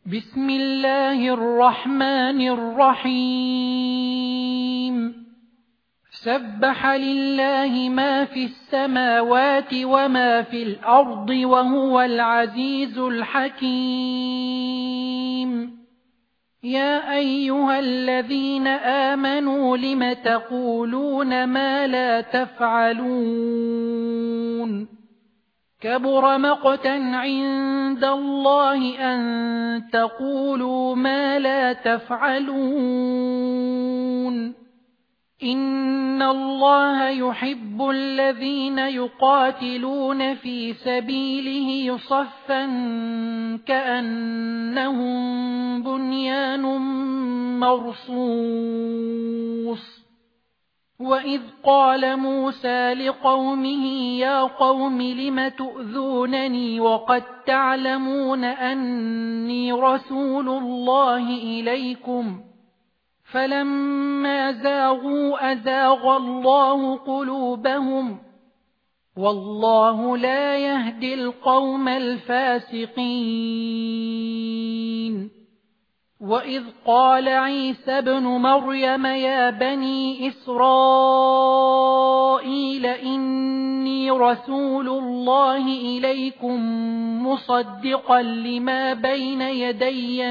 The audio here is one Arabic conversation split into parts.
بسم الله الرحمن الرحيم سبح لله ما في السماوات وما في الأرض وهو العزيز الحكيم يا أيها الذين آمنوا لم تقولون ما لا تفعلون كبر مقتا عند الله أن تقولوا ما لا تفعلون إن الله يحب الذين يقاتلون في سبيله صفا كأنهم بنيان مرصوص وإذ قال موسى لقومه يا قوم لم تؤذونني وقد تعلمون أني رسول الله إليكم فلما زاغوا أزاغ الله قلوبهم والله لا يهدي القوم الفاسقين وإذ قال عيسى ابن مريم يا بني إسرائيل إني رسول الله إليكم مصدقا لما بين يدي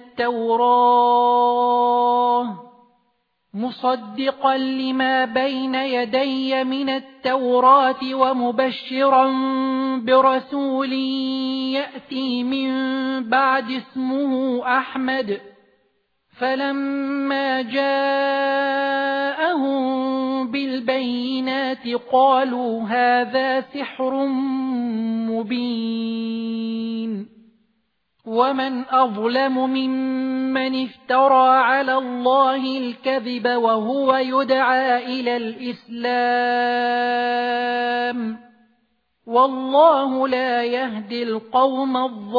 من التوراة ومبشرا برسول يأتي من بعد اسمه أحمد فلما جاءهم بالبينات قالوا هذا سحر مبين ومن أظلم ممن افترى على الله الكذب وهو يدعى إلى الإسلام والله لا يهدي القوم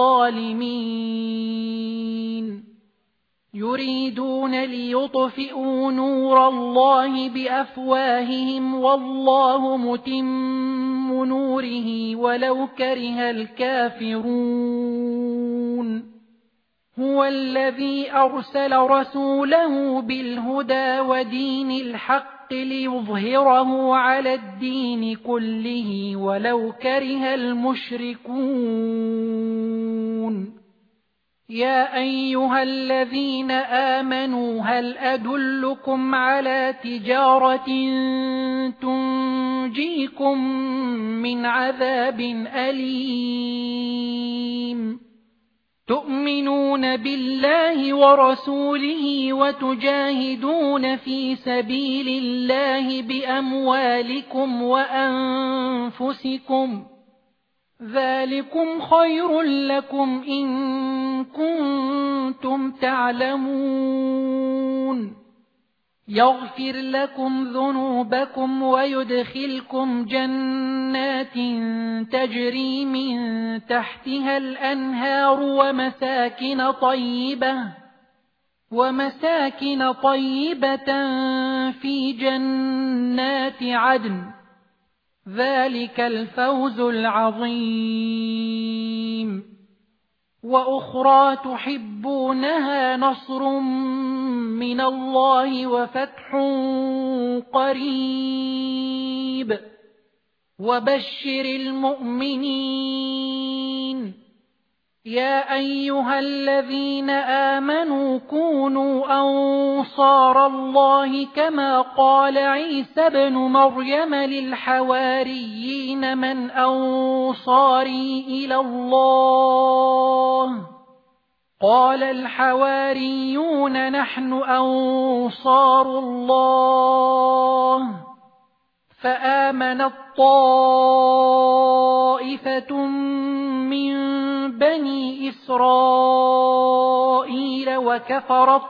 الظالمين يريدون ليطفئوا نور الله بأفواههم والله متم نوره ولو كره الكافرون هو الذي أرسل رسوله بالهدى ودين الحق ليظهره على الدين كله ولو كره المشركون يا أيها الذين آمنوا هل أدلكم على تجارة تنجيكم من عذاب أليم تؤمنون بالله ورسوله وتجاهدون في سبيل الله بأموالكم وأنفسكم ذلكم خير لكم إن كنتم تعلمون يغفر لكم ذنوبكم ويدخلكم جنات تجري من تحتها الأنهار ومساكن طيبة في جنات عدن ذلك الفوز العظيم وأخرى تحبونها نصر من الله وفتح قريب وبشر المؤمنين يا أيها الذين آمنوا كونوا أنصار الله كما قال عيسى ابن مريم للحواريين من أنصاري إلى الله قال الحواريون نحن أنصار الله فآمنت طائفة من بني إسرائيل وكفرت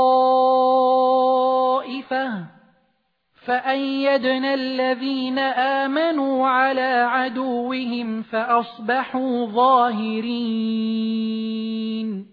طائفة فأيدنا الذين آمنوا على عدوهم فأصبحوا ظاهرين